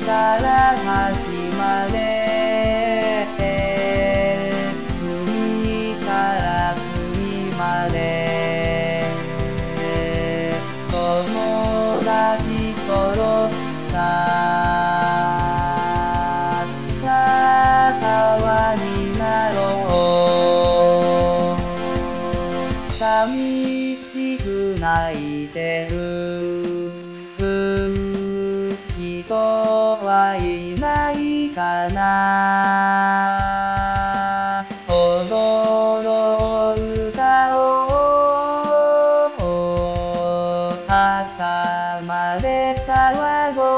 から始まれ、次から次まで友達揃ったさあ川になろう。寂しく泣いてる人はいないかな。踊ろう歌おう朝まで騒ご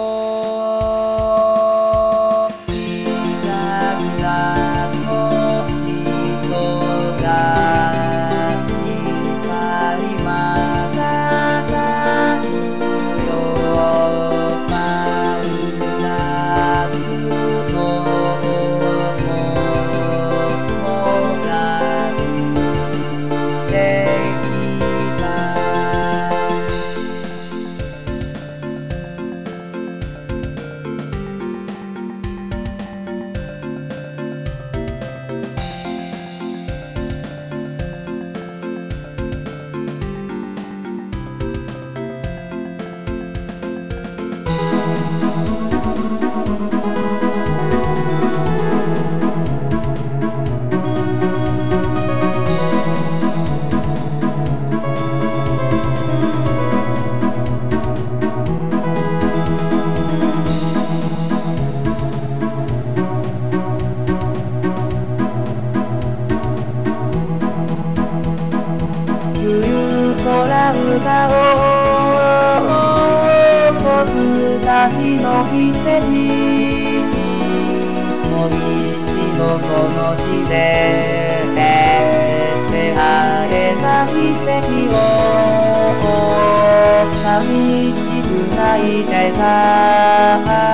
う。キラキラと星空光またたつよ。マイナスのもなくできた。空歌おう僕たちの奇跡。もう一度この地で出会えた奇跡を。寂しく泣いてた